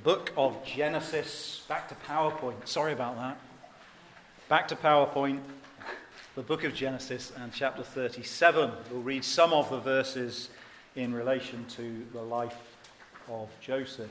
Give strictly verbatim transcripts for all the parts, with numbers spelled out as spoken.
book of Genesis. Back to PowerPoint. Sorry about that. Back to PowerPoint. The book of Genesis and chapter thirty-seven. We'll read some of the verses in relation to the life of Joseph.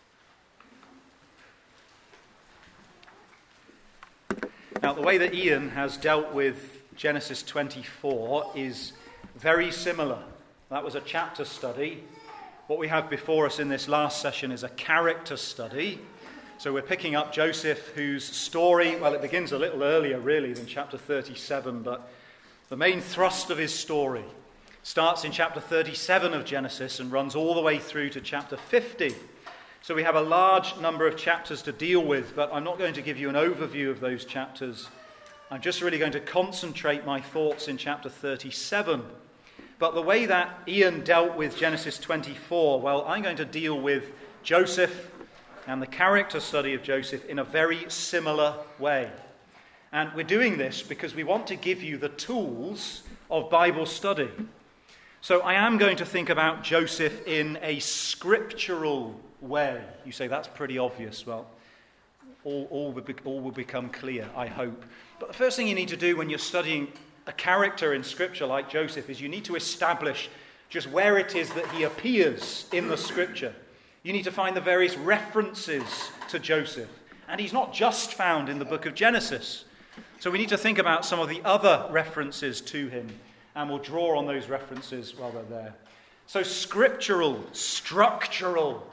Now, the way that Ian has dealt with Genesis twenty-four is very similar. That was a chapter study. What we have before us in this last session is a character study. So we're picking up Joseph, whose story, well, it begins a little earlier, really, than chapter thirty-seven, but the main thrust of his story starts in chapter thirty-seven of Genesis and runs all the way through to chapter fifty. So we have a large number of chapters to deal with, but I'm not going to give you an overview of those chapters. I'm just really going to concentrate my thoughts in chapter thirty-seven. But the way that Ian dealt with Genesis twenty-four, well, I'm going to deal with Joseph and the character study of Joseph in a very similar way. And we're doing this because we want to give you the tools of Bible study. So I am going to think about Joseph in a scriptural way. You say, that's pretty obvious. Well, all, all, will be, all will become clear, I hope. But the first thing you need to do when you're studying a character in Scripture like Joseph is you need to establish just where it is that he appears in the Scripture. You need to find the various references to Joseph. And he's not just found in the book of Genesis. So we need to think about some of the other references to him. And we'll draw on those references while they're there. So scriptural, structural.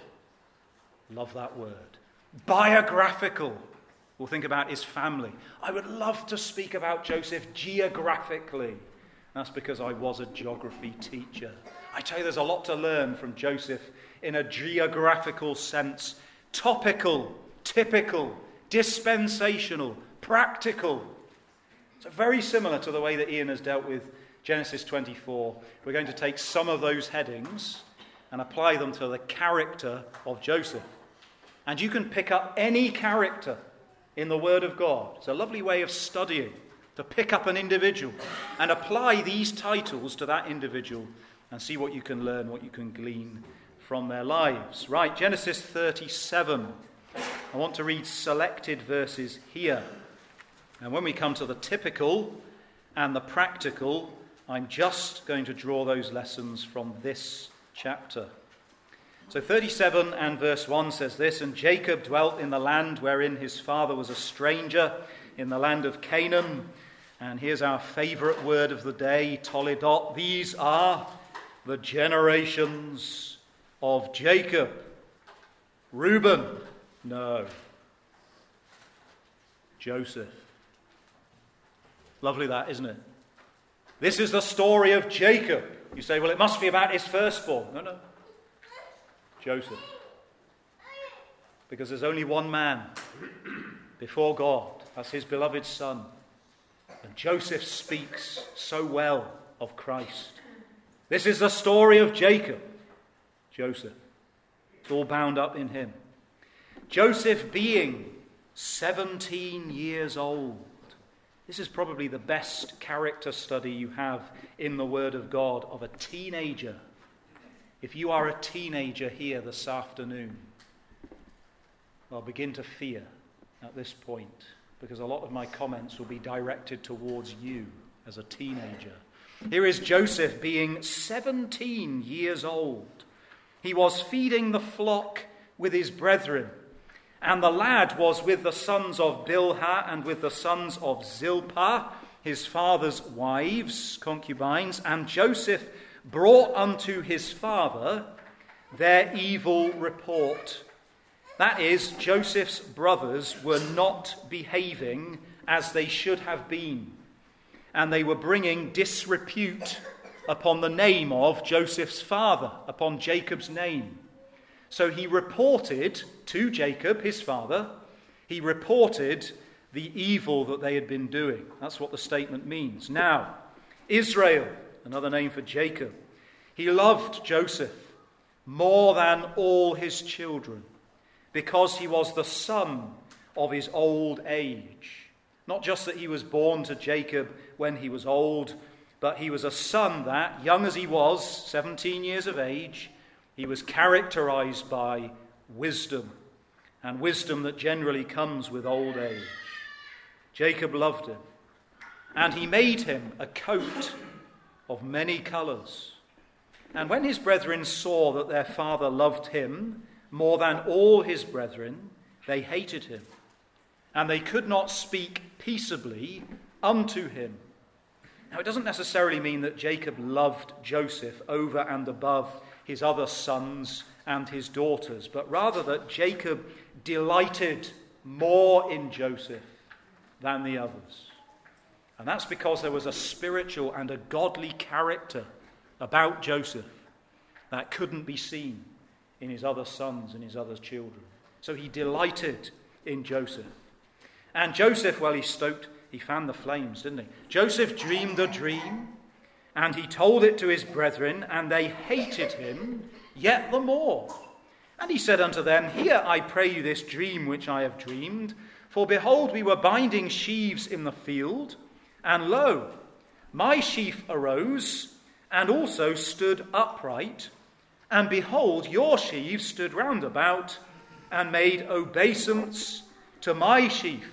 Love that word. Biographical. We'll think about his family. I would love to speak about Joseph geographically. That's because I was a geography teacher. I tell you, there's a lot to learn from Joseph in a geographical sense. Topical, typical, dispensational, practical. So very similar to the way that Ian has dealt with Genesis twenty-four. We're going to take some of those headings and apply them to the character of Joseph. And you can pick up any character in the Word of God. It's a lovely way of studying, to pick up an individual and apply these titles to that individual and see what you can learn, what you can glean from their lives. Right, Genesis thirty-seven. I want to read selected verses here. And when we come to the typical and the practical, I'm just going to draw those lessons from this chapter. So thirty-seven and verse one says this, "And Jacob dwelt in the land wherein his father was a stranger, in the land of Canaan." And here's our favourite word of the day, Toledot. These are the generations of Jacob. Reuben? No. Joseph. Lovely that, isn't it? This is the story of Jacob. You say, well, it must be about his firstborn. No, no. Joseph. Because there's only one man before God. That's his beloved son. And Joseph speaks so well of Christ. This is the story of Jacob. Joseph. It's all bound up in him. Joseph being seventeen years old. This is probably the best character study you have in the Word of God of a teenager. If you are a teenager here this afternoon, well, begin to fear at this point, because a lot of my comments will be directed towards you as a teenager. Here is Joseph being seventeen years old. He was feeding the flock with his brethren, and the lad was with the sons of Bilhah and with the sons of Zilpah, his father's wives, concubines, and Joseph brought unto his father their evil report. That is, Joseph's brothers were not behaving as they should have been, and they were bringing disrepute upon the name of Joseph's father, upon Jacob's name. So he reported to Jacob, his father, he reported the evil that they had been doing. That's what the statement means. Now, Israel, another name for Jacob, he loved Joseph more than all his children, because he was the son of his old age. Not just that he was born to Jacob when he was old, but he was a son that, young as he was, seventeen years of age, he was characterized by wisdom and wisdom that generally comes with old age. Jacob loved him, and he made him a coat of many colours. And when his brethren saw that their father loved him more than all his brethren, they hated him, and they could not speak peaceably unto him. Now, it doesn't necessarily mean that Jacob loved Joseph over and above his other sons and his daughters, but rather that Jacob delighted more in Joseph than the others. And that's because there was a spiritual and a godly character about Joseph that couldn't be seen in his other sons and his other children. So he delighted in Joseph. And Joseph, well, he stoked, he fanned the flames, didn't he? Joseph dreamed a dream, and he told it to his brethren, and they hated him yet the more. And he said unto them, Hear, I pray you, this dream which I have dreamed. For behold, we were binding sheaves in the field, and lo, my sheaf arose, and also stood upright, and behold, your sheaves stood round about, and made obeisance to my sheaf.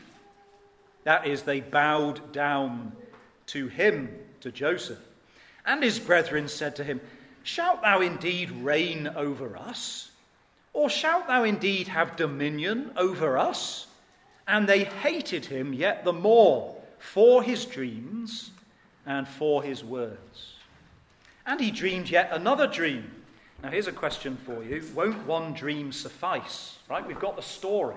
That is, they bowed down to him, to Joseph. And his brethren said to him, Shalt thou indeed reign over us? Or shalt thou indeed have dominion over us? And they hated him yet the more for his dreams and for his words. And he dreamed yet another dream. Now here's a question for you. Won't one dream suffice? Right? We've got the story.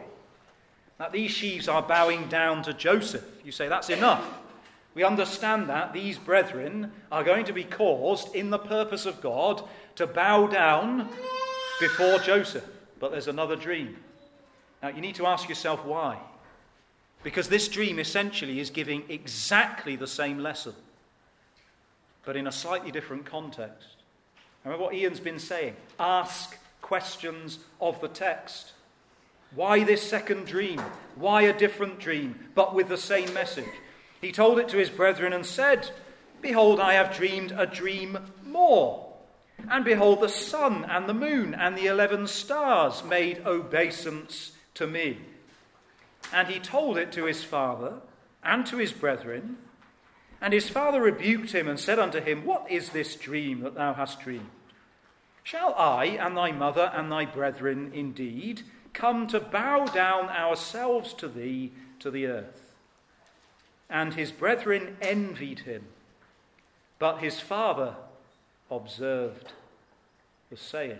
That these sheaves are bowing down to Joseph. You say, that's enough. We understand that these brethren are going to be caused in the purpose of God to bow down before Joseph. But there's another dream. Now you need to ask yourself why. Because this dream essentially is giving exactly the same lesson, but in a slightly different context. Remember what Ian's been saying. Ask questions of the text. Why this second dream? Why a different dream, but with the same message? He told it to his brethren and said, Behold, I have dreamed a dream more. And behold, the sun and the moon and the eleven stars made obeisance to me. And he told it to his father and to his brethren. And his father rebuked him and said unto him, What is this dream that thou hast dreamed? Shall I and thy mother and thy brethren indeed come to bow down ourselves to thee to the earth? And his brethren envied him, but his father observed the saying.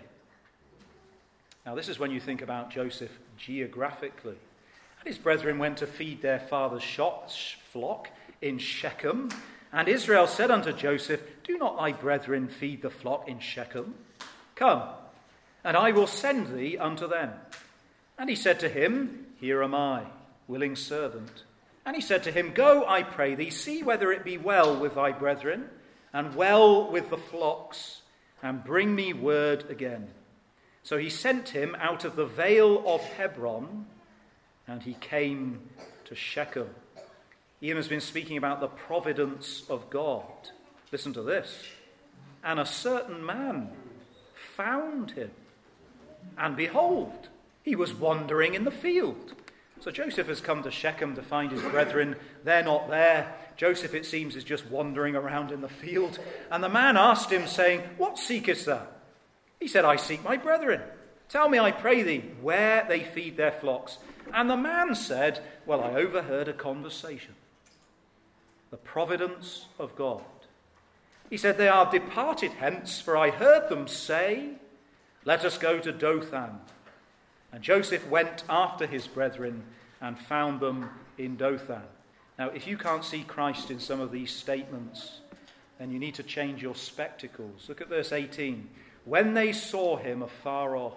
Now this is when you think about Joseph geographically. And his brethren went to feed their father's flock in Shechem. And Israel said unto Joseph, Do not thy brethren feed the flock in Shechem? Come, and I will send thee unto them. And he said to him, Here am I, willing servant. And he said to him, Go, I pray thee, see whether it be well with thy brethren, and well with the flocks, and bring me word again. So he sent him out of the vale of Hebron, and he came to Shechem. Ian has been speaking about the providence of God. Listen to this. And a certain man found him, and behold, he was wandering in the field. So Joseph has come to Shechem to find his brethren. They're not there. Joseph, it seems, is just wandering around in the field. And the man asked him, saying, What seekest thou? He said, I seek my brethren. Tell me, I pray thee, where they feed their flocks. And the man said, Well, I overheard a conversation. The providence of God. He said, They are departed hence, for I heard them say, Let us go to Dothan. And Joseph went after his brethren and found them in Dothan. Now, if you can't see Christ in some of these statements, then you need to change your spectacles. Look at verse eighteen. When they saw him afar off,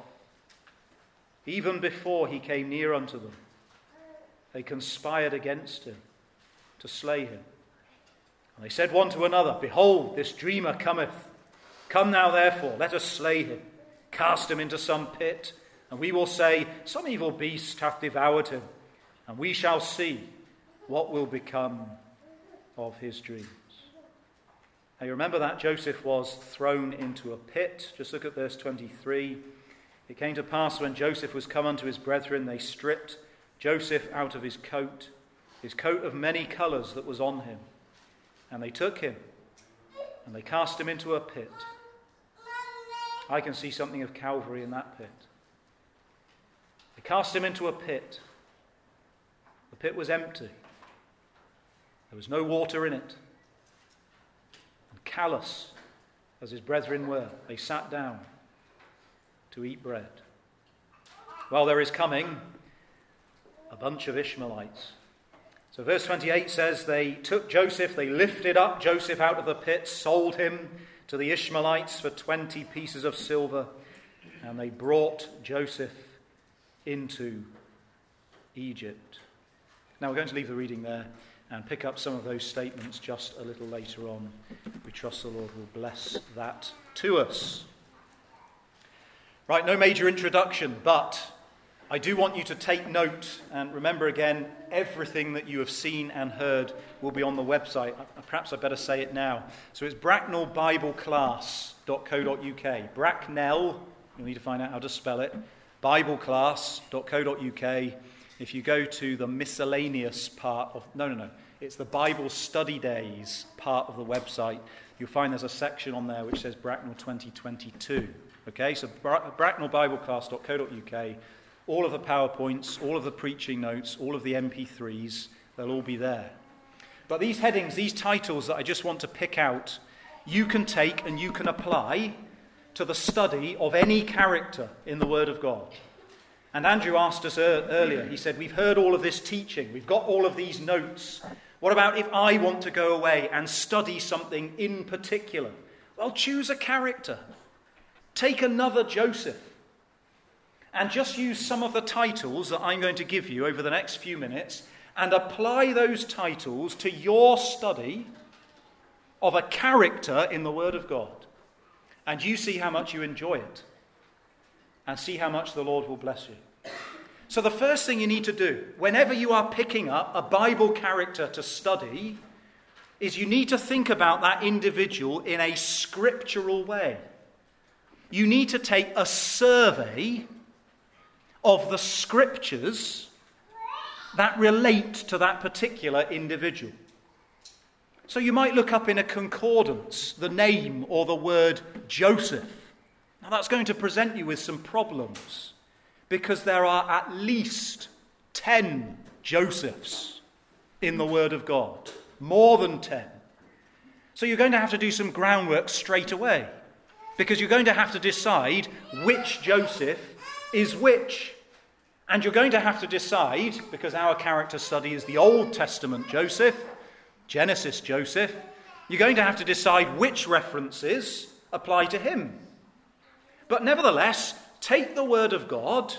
even before he came near unto them, they conspired against him to slay him. And they said one to another, Behold, this dreamer cometh. Come now, therefore, let us slay him, cast him into some pit, and we will say, Some evil beast hath devoured him, and we shall see what will become of his dreams. Now you remember that Joseph was thrown into a pit. Just look at verse twenty-three. It came to pass when Joseph was come unto his brethren, they stripped Joseph out of his coat, his coat of many colours that was on him. And they took him, and they cast him into a pit. I can see something of Calvary in that pit. They cast him into a pit. The pit was empty. There was no water in it. And callous as his brethren were, they sat down to eat bread. Well, there is coming a bunch of Ishmaelites. So verse twenty-eight says, they took Joseph, they lifted up Joseph out of the pit, sold him to the Ishmaelites for twenty pieces of silver, and they brought Joseph into Egypt. Now we're going to leave the reading there and pick up some of those statements just a little later on. We trust the Lord will bless that to us. Right, no major introduction, but I do want you to take note and remember again, everything that you have seen and heard will be on the website. Perhaps I better say it now. So it's bracknell bible class dot co dot uk. Bracknell, you'll need to find out how to spell it, bible class dot co dot uk. If you go to the miscellaneous part of, no, no, no, it's the Bible Study Days part of the website, you'll find there's a section on there which says Bracknell twenty twenty-two. Okay, so bracknell bible class dot co dot uk. All of the PowerPoints, all of the preaching notes, all of the M P threes, they'll all be there. But these headings, these titles that I just want to pick out, you can take and you can apply to the study of any character in the Word of God. And Andrew asked us er- earlier, he said, we've heard all of this teaching, we've got all of these notes. What about if I want to go away and study something in particular? Well, choose a character. Take another Joseph. And just use some of the titles that I'm going to give you over the next few minutes and apply those titles to your study of a character in the Word of God. And you see how much you enjoy it. And see how much the Lord will bless you. So the first thing you need to do, whenever you are picking up a Bible character to study, is you need to think about that individual in a scriptural way. You need to take a survey of the scriptures that relate to that particular individual. So you might look up in a concordance the name or the word Joseph. Now that's going to present you with some problems because there are at least ten Josephs in the Word of God. More than ten. So you're going to have to do some groundwork straight away because you're going to have to decide which Joseph is which. And you're going to have to decide, because our character study is the Old Testament Joseph, Genesis Joseph, you're going to have to decide which references apply to him. But nevertheless, take the Word of God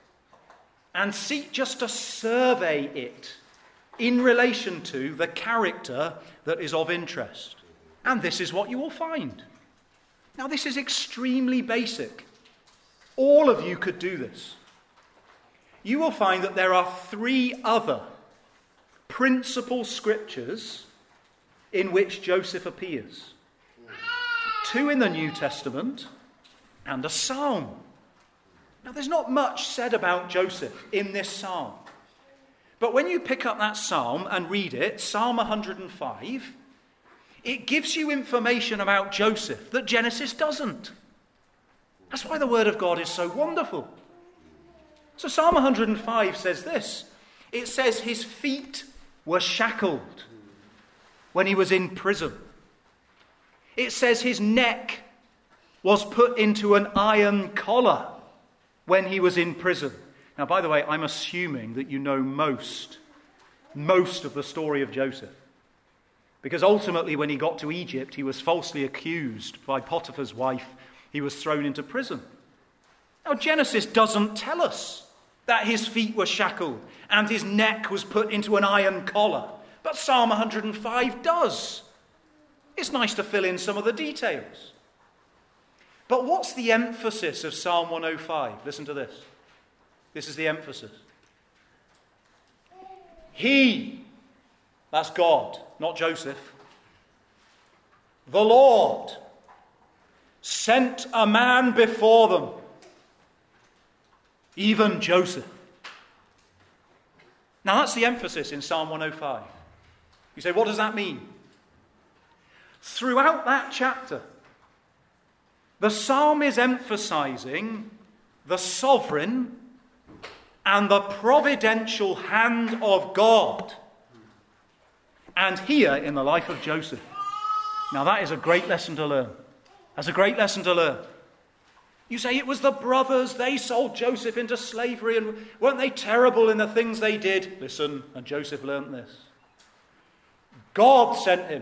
and seek just to survey it in relation to the character that is of interest. And this is what you will find. Now, this is extremely basic. All of you could do this. You will find that there are three other principal scriptures in which Joseph appears. Two in the New Testament and a psalm. Now, there's not much said about Joseph in this psalm. But when you pick up that psalm and read it, Psalm one hundred five, it gives you information about Joseph that Genesis doesn't. That's why the Word of God is so wonderful. So Psalm one hundred five says this. It says his feet were shackled when he was in prison. It says his neck was put into an iron collar when he was in prison. Now, by the way, I'm assuming that you know most, most of the story of Joseph. Because ultimately, when he got to Egypt, he was falsely accused by Potiphar's wife. He was thrown into prison. Now, Genesis doesn't tell us that his feet were shackled and his neck was put into an iron collar. But Psalm one hundred five does. It's nice to fill in some of the details. But what's the emphasis of Psalm one oh five? Listen to this. This is the emphasis. He, that's God, not Joseph. The Lord sent a man before them even Joseph. Now that's the emphasis in Psalm one oh five. You say, what does that mean? Throughout that chapter, the psalm is emphasizing the sovereign and the providential hand of God. And here in the life of Joseph. Now that is a great lesson to learn. That's a great lesson to learn. You say it was the brothers, they sold Joseph into slavery, and weren't they terrible in the things they did? Listen, and Joseph learnt this. God sent him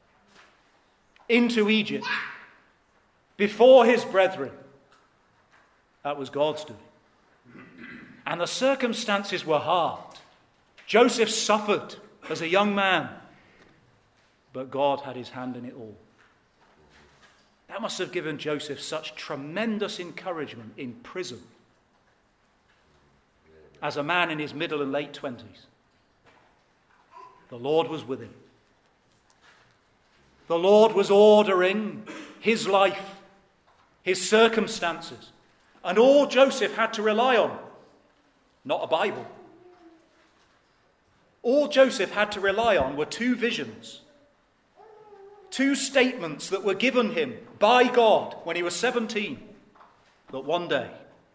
into Egypt before his brethren. That was God's doing. And the circumstances were hard. Joseph suffered as a young man, but God had his hand in it all. That must have given Joseph such tremendous encouragement in prison as a man in his middle and late twenties. The Lord was with him. The Lord was ordering his life, his circumstances, and all Joseph had to rely on, not a Bible. All Joseph had to rely on were two visions. Two statements that were given him by God when he was seventeen, that one day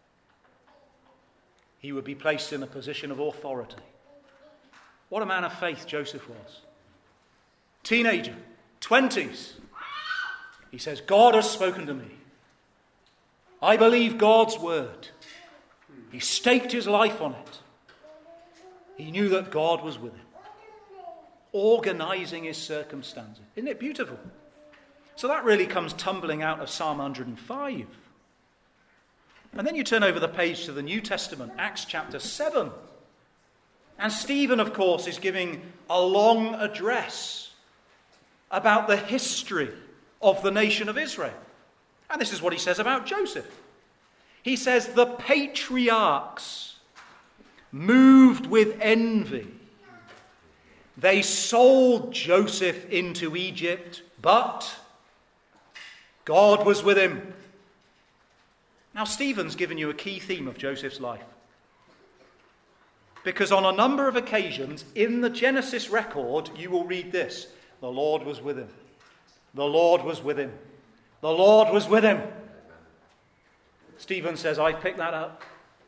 he would be placed in a position of authority. What a man of faith Joseph was. Teenager, twenties. He says, God has spoken to me. I believe God's word. He staked his life on it. He knew that God was with him, organizing his circumstances. Isn't it beautiful? So that really comes tumbling out of Psalm one oh five. And then you turn over the page to the New Testament, Acts chapter seven. And Stephen, of course, is giving a long address about the history of the nation of Israel. And this is what he says about Joseph. He says, the patriarchs, moved with envy, they sold Joseph into Egypt, but God was with him. Now, Stephen's given you a key theme of Joseph's life. Because on a number of occasions in the Genesis record, you will read this. The Lord was with him. The Lord was with him. The Lord was with him. Stephen says, I picked that up.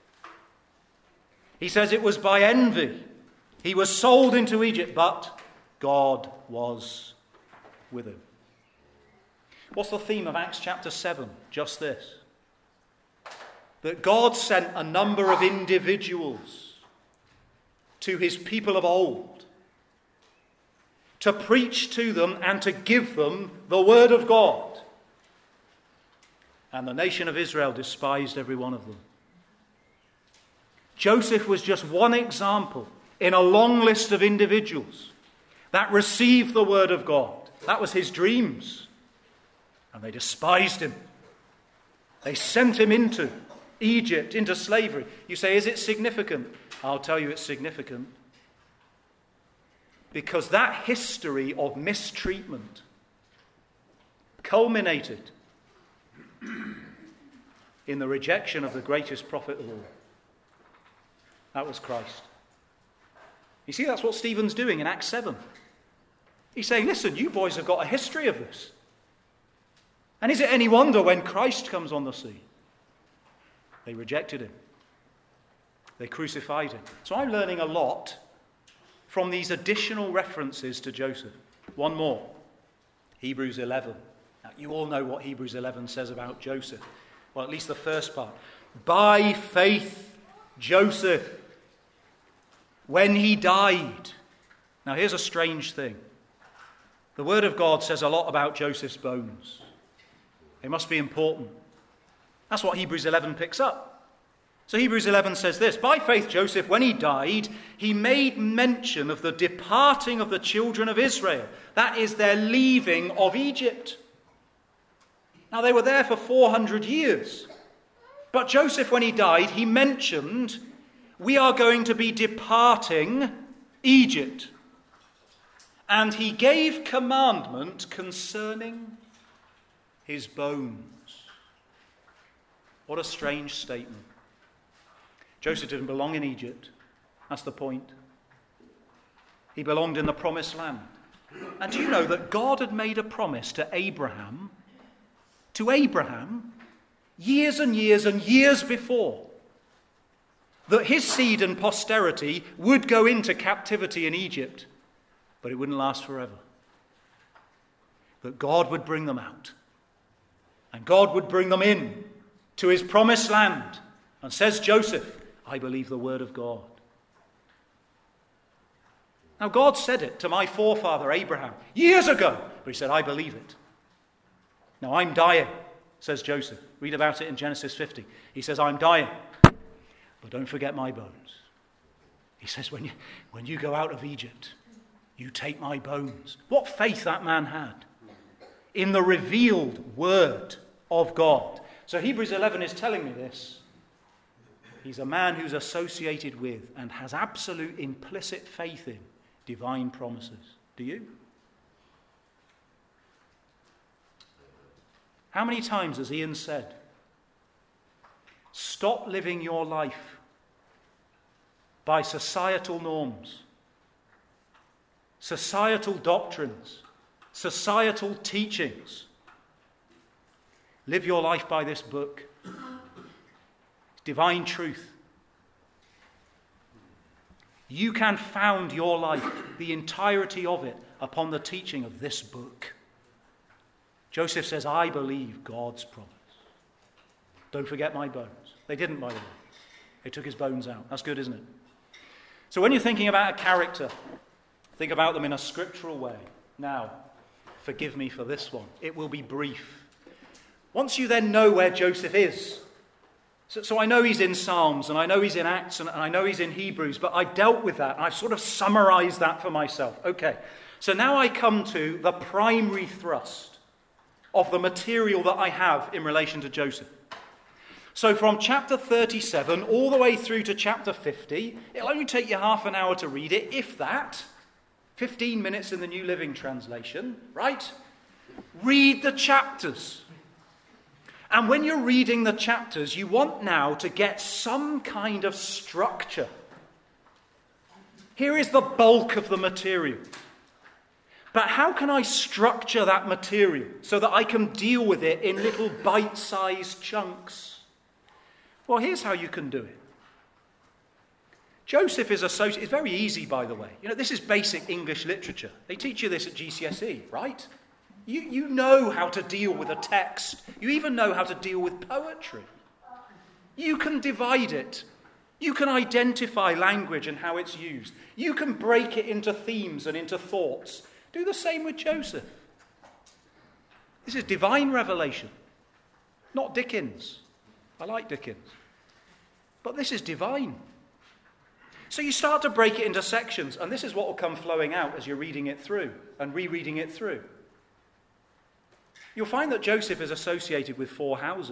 He says it was by envy. He was sold into Egypt, but God was with him. What's the theme of Acts chapter seven? Just this. That God sent a number of individuals to his people of old to preach to them and to give them the word of God. And the nation of Israel despised every one of them. Joseph was just one example in a long list of individuals that received the word of God. That was his dreams. And they despised him. They sent him into Egypt, into slavery. You say, is it significant? I'll tell you it's significant. Because that history of mistreatment culminated in the rejection of the greatest prophet of all. That was Christ. You see, that's what Stephen's doing in Acts seven. He's saying, listen, you boys have got a history of this. And is it any wonder when Christ comes on the scene? They rejected him. They crucified him. So I'm learning a lot from these additional references to Joseph. One more. Hebrews eleven. Now, you all know what Hebrews eleven says about Joseph. Well, at least the first part. By faith, Joseph, when he died. Now, here's a strange thing. The Word of God says a lot about Joseph's bones. They must be important. That's what Hebrews eleven picks up. So Hebrews eleven says this, by faith Joseph, when he died, he made mention of the departing of the children of Israel. That is their leaving of Egypt. Now they were there for four hundred years. But Joseph, when he died, he mentioned, we are going to be departing Egypt. And he gave commandment concerning his bones. What a strange statement. Joseph didn't belong in Egypt. That's the point. He belonged in the promised land. And do you know that God had made a promise to Abraham, to Abraham, years and years and years before, that his seed and posterity would go into captivity in Egypt, but it wouldn't last forever. That God would bring them out. And God would bring them in to his promised land. And says Joseph, I believe the word of God. Now God said it to my forefather Abraham years ago, but he said, I believe it. Now I'm dying, says Joseph. Read about it in Genesis fifty. He says, I'm dying, but don't forget my bones. He says, when you, when you go out of Egypt, you take my bones. What faith that man had in the revealed word of God. So Hebrews eleven is telling me this. He's a man who's associated with and has absolute implicit faith in divine promises. Do you? How many times has Ian said, stop living your life by societal norms, societal doctrines, societal teachings. Live your life by this book. Divine truth. You can found your life, the entirety of it, upon the teaching of this book. Joseph says, I believe God's promise. Don't forget my bones. They didn't, by the way. They took his bones out. That's good, isn't it? So when you're thinking about a character, think about them in a scriptural way. Now, forgive me for this one. It will be brief. Once you then know where Joseph is, so, so I know he's in Psalms, and I know he's in Acts, and, and I know he's in Hebrews, but I've dealt with that, and I've sort of summarized that for myself. Okay, so now I come to the primary thrust of the material that I have in relation to Joseph. So from chapter thirty-seven all the way through to chapter fifty, it'll only take you half an hour to read it, if that. fifteen minutes in the New Living Translation, right? Read the chapters. And when you're reading the chapters, you want now to get some kind of structure. Here is the bulk of the material. But how can I structure that material so that I can deal with it in little bite-sized chunks? Well, here's how you can do it. Joseph is associated. It's very easy, by the way. You know, this is basic English literature. They teach you this at G C S E, right? You, you know how to deal with a text. You even know how to deal with poetry. You can divide it. You can identify language and how it's used. You can break it into themes and into thoughts. Do the same with Joseph. This is divine revelation, not Dickens. I like Dickens. But this is divine. So you start to break it into sections, and this is what will come flowing out as you're reading it through and rereading it through. You'll find that Joseph is associated with four houses.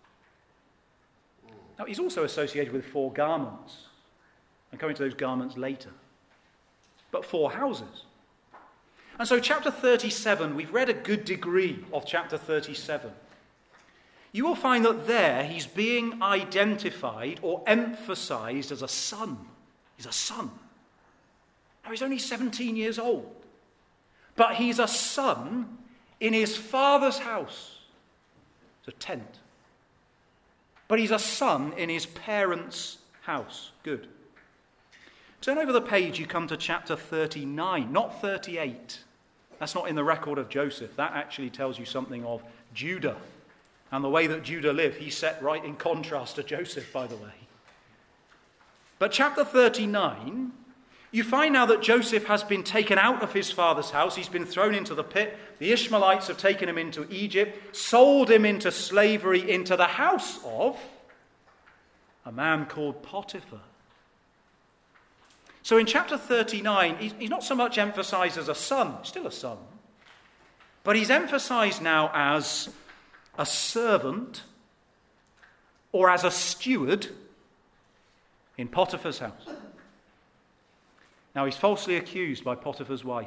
Now, he's also associated with four garments. I'm coming to those garments later. But four houses. And so chapter thirty-seven, we've read a good degree of chapter thirty-seven. You will find that there he's being identified or emphasized as a son. He's a son. Now, he's only seventeen years old. But he's a son in his father's house. It's a tent. But he's a son in his parents' house. Good. Turn over the page, you come to chapter thirty-nine, not thirty-eight. That's not in the record of Joseph. That actually tells you something of Judah. And the way that Judah lived, he's set right in contrast to Joseph, by the way. But chapter thirty-nine, you find now that Joseph has been taken out of his father's house. He's been thrown into the pit. The Ishmaelites have taken him into Egypt, sold him into slavery into the house of a man called Potiphar. So in chapter thirty-nine, he's not so much emphasized as a son, still a son, but he's emphasized now as a servant or as a steward in Potiphar's house. Now, he's falsely accused by Potiphar's wife.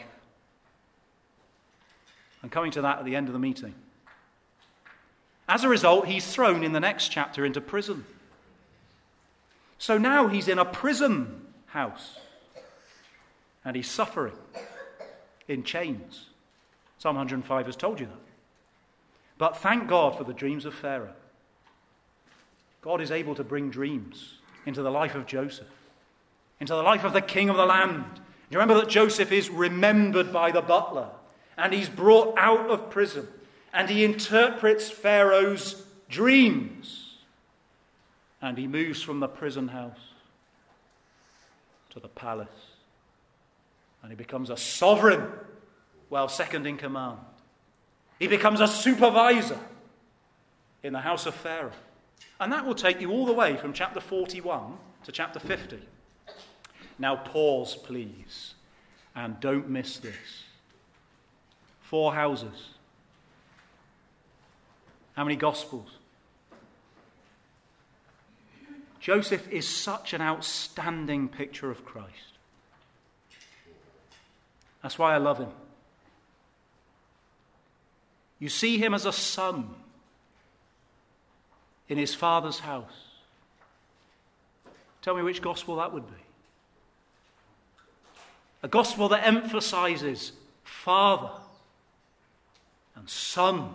I'm coming to that at the end of the meeting. As a result, he's thrown in the next chapter into prison. So now he's in a prison house. And he's suffering in chains. Psalm one hundred five has told you that. But thank God for the dreams of Pharaoh. God is able to bring dreams into the life of Joseph, into the life of the king of the land. You remember that Joseph is remembered by the butler, and he's brought out of prison, and he interprets Pharaoh's dreams, and he moves from the prison house to the palace, and he becomes a sovereign while second in command. He becomes a supervisor in the house of Pharaoh. And that will take you all the way from chapter forty-one to chapter fifty. Now pause, please, and don't miss this. Four houses. How many gospels? Joseph is such an outstanding picture of Christ. That's why I love him. You see him as a son in his father's house. Tell me which gospel that would be. A gospel that emphasizes father and son.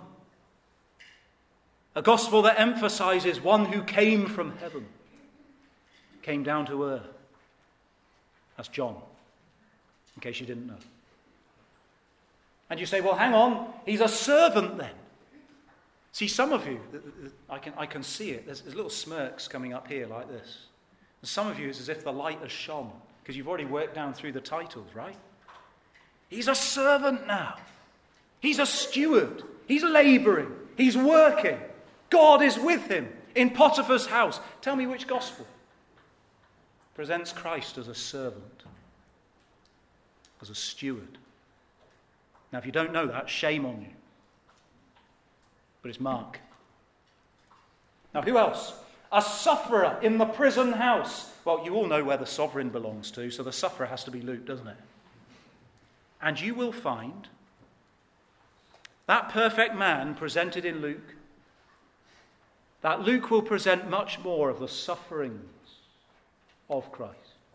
A gospel that emphasizes one who came from heaven, came down to earth. That's John, in case you didn't know. And you say, well, hang on, he's a servant then. See, some of you, I can, I can see it. There's, there's little smirks coming up here like this. And some of you, it's as if the light has shone, because you've already worked down through the titles, right? He's a servant now. He's a steward. He's laboring. He's working. God is with him in Potiphar's house. Tell me which gospel presents Christ as a servant, as a steward. Now, if you don't know that, shame on you. But it's Mark. Now, who else? A sufferer in the prison house. Well, you all know where the sovereign belongs to, so the sufferer has to be Luke, doesn't it? And you will find that perfect man presented in Luke, that Luke will present much more of the sufferings of Christ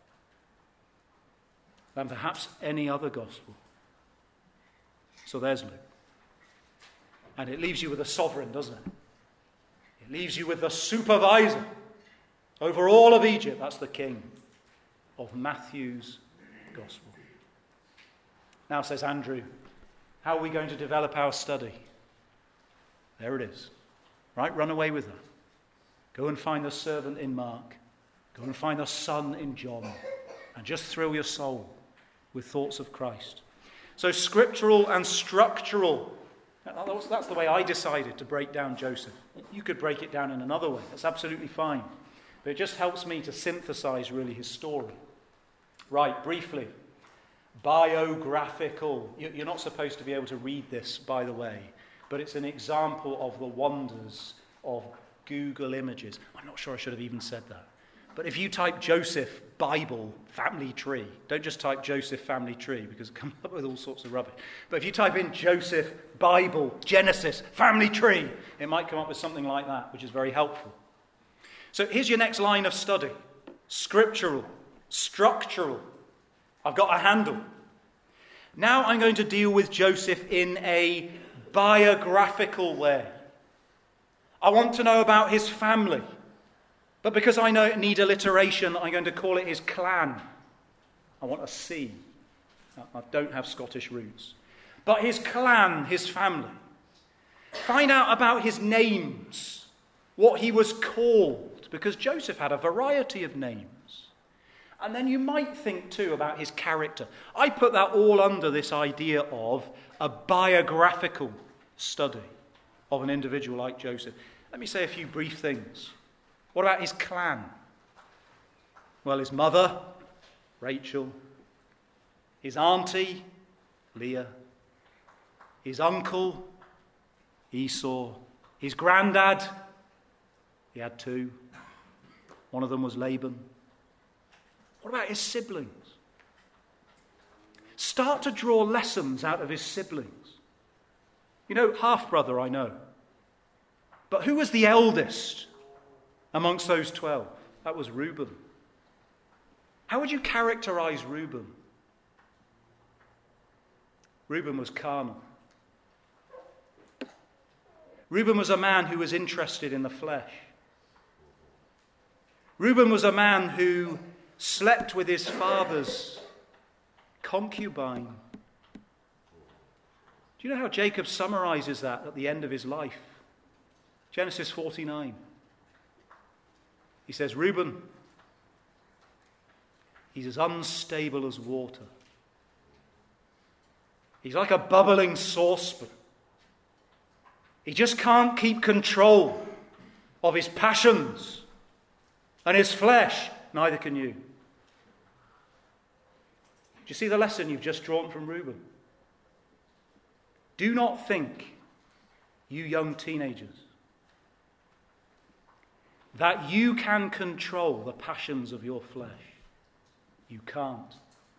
than perhaps any other gospel. So there's Luke. And it leaves you with a sovereign, doesn't it? It leaves you with the supervisor over all of Egypt. That's the king of Matthew's gospel. Now, says Andrew, how are we going to develop our study? There it is. Right, run away with that. Go and find the servant in Mark. Go and find the son in John. And just thrill your soul with thoughts of Christ. So scriptural and structural. That's the way I decided to break down Joseph. You could break it down in another way. That's absolutely fine. But it just helps me to synthesize really his story. Right, briefly. Biographical. You're not supposed to be able to read this, by the way. But it's an example of the wonders of Google Images. I'm not sure I should have even said that. But if you type Joseph Bible family tree, don't just type Joseph family tree because it comes up with all sorts of rubbish. But if you type in Joseph Bible Genesis family tree, it might come up with something like that, which is very helpful. So here's your next line of study. Scriptural, structural. I've got a handle. Now I'm going to deal with Joseph in a biographical way. I want to know about his family. But because I know, need alliteration, I'm going to call it his clan. I want a C. I don't have Scottish roots. But his clan, his family. Find out about his names, what he was called, because Joseph had a variety of names. And then you might think too about his character. I put that all under this idea of a biographical study of an individual like Joseph. Let me say a few brief things. What about his clan? Well, his mother, Rachel. His auntie, Leah. His uncle, Esau. His granddad, he had two. One of them was Laban. What about his siblings? Start to draw lessons out of his siblings. You know, half-brother, I know. But who was the eldest amongst those twelve? That was Reuben. How would you characterize Reuben? Reuben was carnal. Reuben was a man who was interested in the flesh. Reuben was a man who slept with his father's concubine. Do you know how Jacob summarizes that at the end of his life? Genesis forty-nine. He says, Reuben, he's as unstable as water. He's like a bubbling saucepan. He just can't keep control of his passions and his flesh. Neither can you. Do you see the lesson you've just drawn from Reuben? Do not think, you young teenagers, that you can control the passions of your flesh. You can't.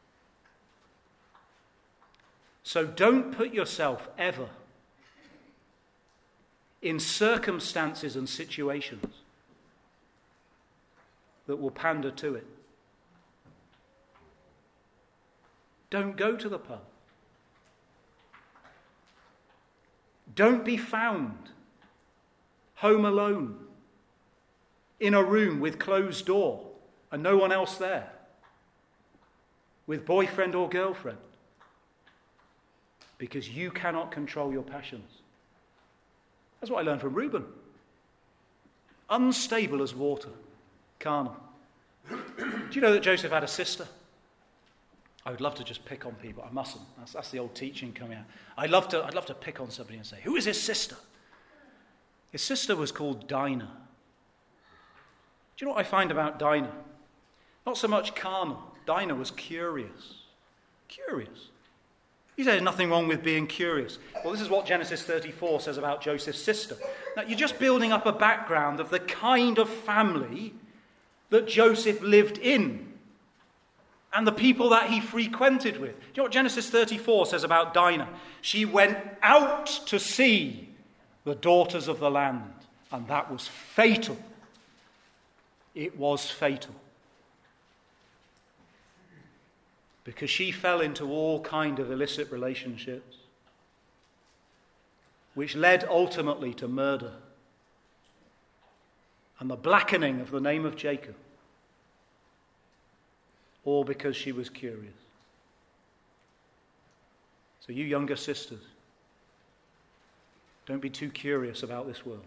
So don't put yourself ever in circumstances and situations that will pander to it. Don't go to the pub. Don't be found home alone in a room with closed door and no one else there, with boyfriend or girlfriend, because you cannot control your passions. That's what I learned from Reuben. Unstable as water, carnal. Do you know that Joseph had a sister? I would love to just pick on people. I mustn't. That's, that's the old teaching coming out. I'd love to, I'd love to pick on somebody and say, who is his sister? His sister was called Dinah. Do you know what I find about Dinah? Not so much carnal. Dinah was curious. Curious. You say there's nothing wrong with being curious. Well, this is what Genesis thirty-four says about Joseph's sister. Now, you're just building up a background of the kind of family that Joseph lived in and the people that he frequented with. Do you know what Genesis thirty-four says about Dinah? She went out to see the daughters of the land, and that was fatal. It was fatal. Because she fell into all kind of illicit relationships, which led ultimately to murder and the blackening of the name of Jacob, all because she was curious. So you younger sisters, don't be too curious about this world.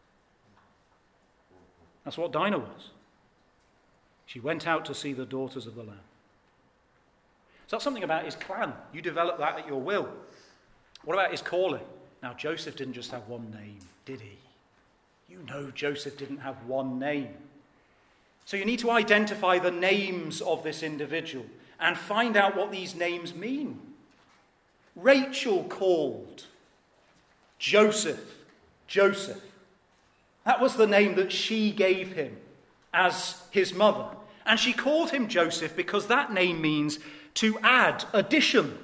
That's what Dinah was. She went out to see the daughters of the land. So that's something about his clan. You develop that at your will. What about his calling? Now, Joseph didn't just have one name, did he? You know Joseph didn't have one name. So you need to identify the names of this individual and find out what these names mean. Rachel called Joseph, Joseph. That was the name that she gave him as his mother. And she called him Joseph because that name means to add, addition.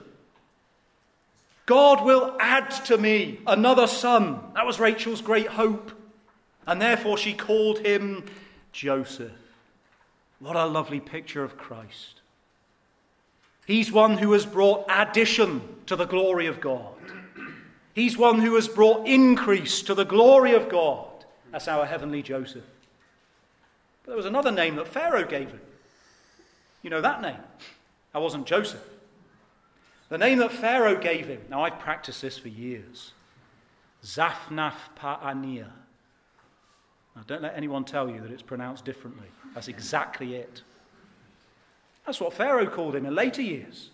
God will add to me another son. That was Rachel's great hope. And therefore she called him Joseph. What a lovely picture of Christ. He's one who has brought addition to the glory of God. He's one who has brought increase to the glory of God. That's our heavenly Joseph. But there was another name that Pharaoh gave him. You know that name? That wasn't Joseph. The name that Pharaoh gave him, now I've practiced this for years, Zaphnath-Paaneah. Now don't let anyone tell you that it's pronounced differently. That's exactly it. That's what Pharaoh called him in later years.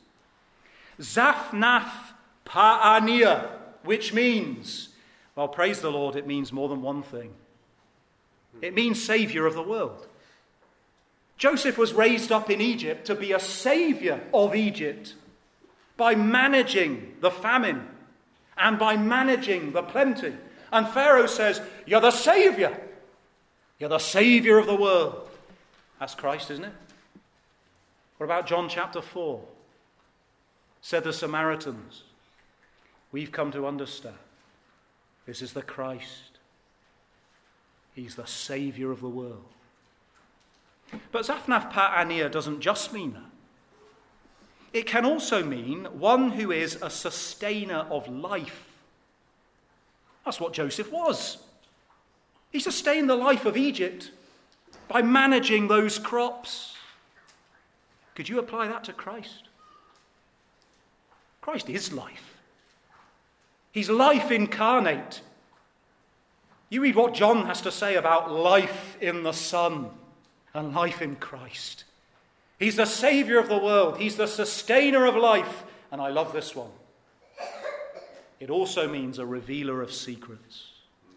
Zaphnath-Paaneah, which means, well, praise the Lord, it means more than one thing. It means Saviour of the world. Joseph was raised up in Egypt to be a saviour of Egypt by managing the famine and by managing the plenty. And Pharaoh says, you're the saviour. You're the saviour of the world. That's Christ, isn't it? What about John chapter four? Said the Samaritans, we've come to understand this is the Christ. He's the saviour of the world. But Zaphnath Pa'anir doesn't just mean that. It can also mean one who is a sustainer of life. That's what Joseph was. He sustained the life of Egypt by managing those crops. Could you apply that to Christ? Christ is life. He's life incarnate. You read what John has to say about life in the Son and life in Christ. He's the Saviour of the world. He's the sustainer of life. And I love this one. It also means a revealer of secrets.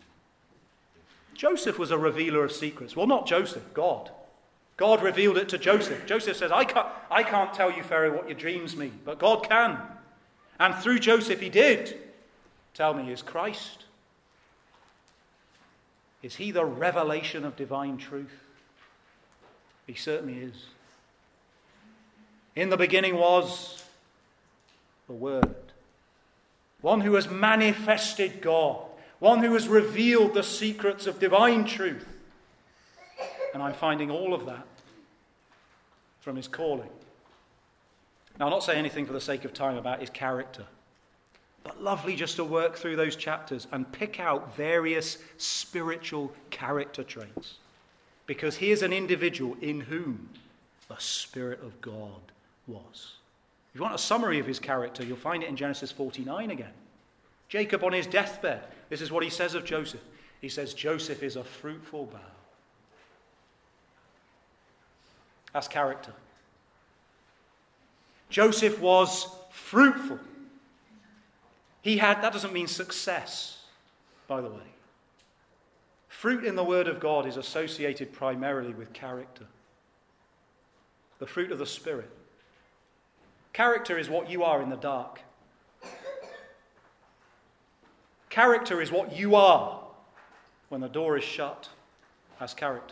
Joseph was a revealer of secrets. Well, not Joseph, God. God revealed it to Joseph. Joseph says, I can't, I can't tell you, Pharaoh, what your dreams mean, but God can. And through Joseph he did tell me, is Christ? Is he the revelation of divine truth? He certainly is. In the beginning was the Word, one who has manifested God, one who has revealed the secrets of divine truth. And I'm finding all of that from his calling. Now, I'll not say anything for the sake of time about his character, but lovely just to work through those chapters and pick out various spiritual character traits. Because here's an individual in whom the Spirit of God was. If you want a summary of his character, you'll find it in Genesis forty-nine again. Jacob on his deathbed, this is what he says of Joseph. He says, Joseph is a fruitful bough. That's character. Joseph was fruitful. He had, that doesn't mean success, by the way. Fruit in the Word of God is associated primarily with character. The fruit of the Spirit. Character is what you are in the dark. Character is what you are when the door is shut. That's character.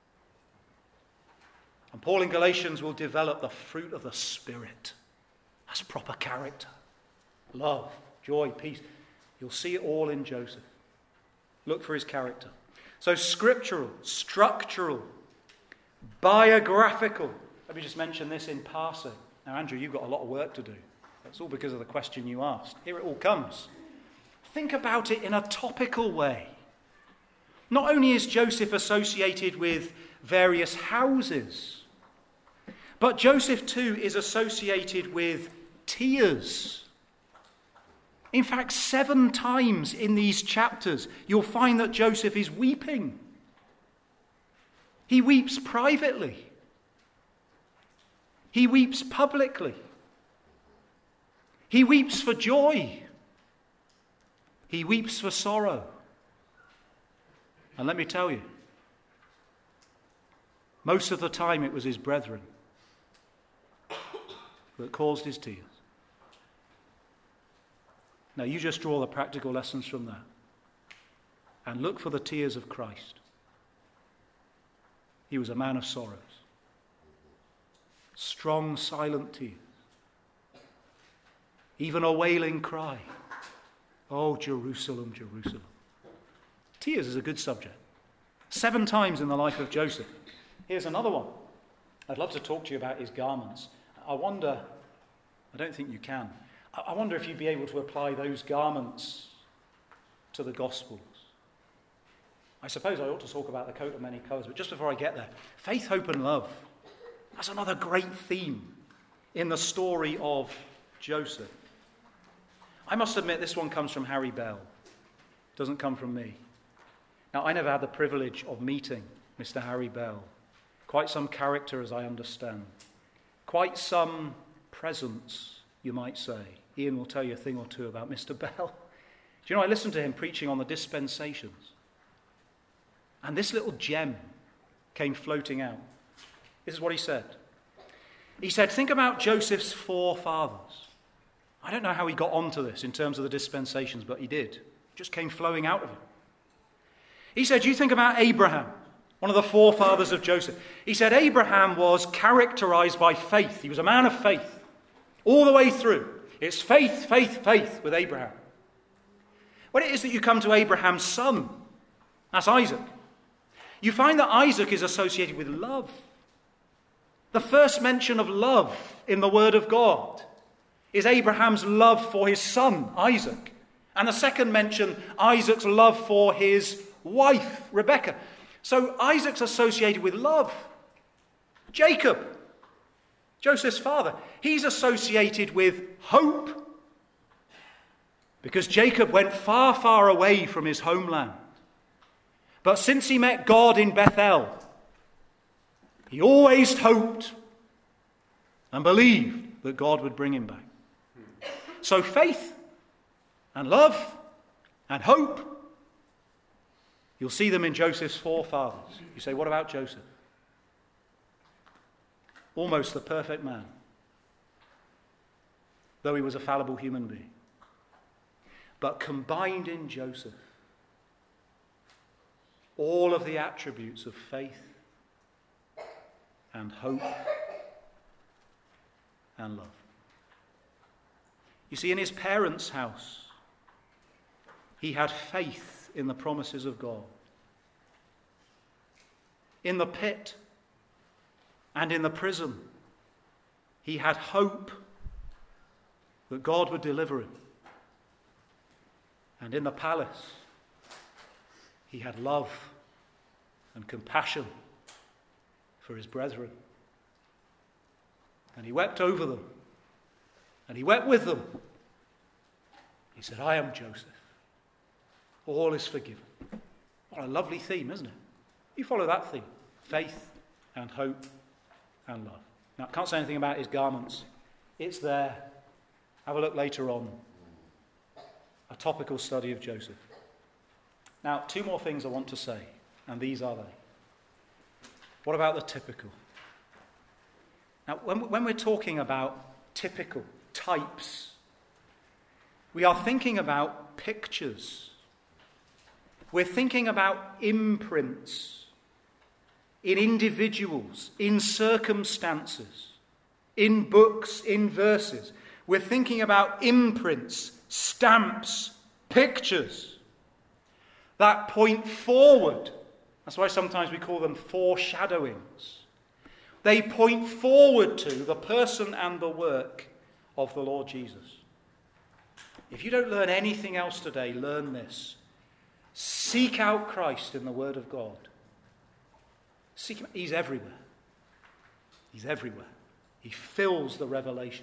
And Paul in Galatians will develop the fruit of the Spirit. That's proper character. Love, joy, peace. You'll see it all in Joseph. Look for his character. So scriptural, structural, biographical. Let me just mention this in passing. Now, Andrew, you've got a lot of work to do. That's all because of the question you asked. Here it all comes. Think about it in a topical way. Not only is Joseph associated with various houses, but Joseph too is associated with tears. In fact, seven times in these chapters, you'll find that Joseph is weeping. He weeps privately. He weeps publicly. He weeps for joy. He weeps for sorrow. And let me tell you, most of the time it was his brethren that caused his tears. Now you just draw the practical lessons from that and look for the tears of Christ. He was a man of sorrows. Strong, silent tears. Even a wailing cry. Oh, Jerusalem, Jerusalem. Tears is a good subject. Seven times in the life of Joseph. Here's another one. I'd love to talk to you about his garments. I wonder, I don't think you can. I wonder if you'd be able to apply those garments to the Gospels. I suppose I ought to talk about the coat of many colours, but just before I get there, faith, hope and love. That's another great theme in the story of Joseph. I must admit this one comes from Harry Bell. It doesn't come from me. Now, I never had the privilege of meeting Mister Harry Bell. Quite some character, as I understand. Quite some presence, you might say. Ian will tell you a thing or two about Mister Bell. Do you know, I listened to him preaching on the dispensations. And this little gem came floating out. This is what he said. He said, think about Joseph's forefathers. I don't know how he got onto this in terms of the dispensations, but he did. It just came flowing out of him. He said, you think about Abraham, one of the forefathers of Joseph. He said Abraham was characterized by faith. He was a man of faith all the way through. It's faith, faith, faith with Abraham. When it is that you come to Abraham's son, that's Isaac, you find that Isaac is associated with love. The first mention of love in the Word of God is Abraham's love for his son, Isaac. And the second mention, Isaac's love for his wife, Rebekah. So Isaac's associated with love. Jacob, Joseph's father, he's associated with hope. Because Jacob went far, far away from his homeland. But since he met God in Bethel, he always hoped and believed that God would bring him back. So faith and love and hope, you'll see them in Joseph's forefathers. You say, what about Joseph? Almost the perfect man, though he was a fallible human being. But combined in Joseph, all of the attributes of faith and hope and love. You see, in his parents' house, he had faith in the promises of God. In the pit and in the prison, he had hope that God would deliver him. And in the palace, he had love and compassion for his brethren. And he wept over them. And he wept with them. He said, I am Joseph. All is forgiven. What a lovely theme, isn't it? You follow that theme. Faith and hope and love. Now, I can't say anything about his garments. It's there. Have a look later on. A topical study of Joseph. Now, two more things I want to say, and these are they. What about the typical? Now, when, when we're talking about typical types, we are thinking about pictures. We're thinking about imprints in individuals, in circumstances, in books, in verses. We're thinking about imprints, stamps, pictures that point forward. That's why sometimes we call them foreshadowings. They point forward to the person and the work of the Lord Jesus. If you don't learn anything else today, learn this. Seek out Christ in the Word of God. Seek him. He's everywhere. He's everywhere. He fills the revelation.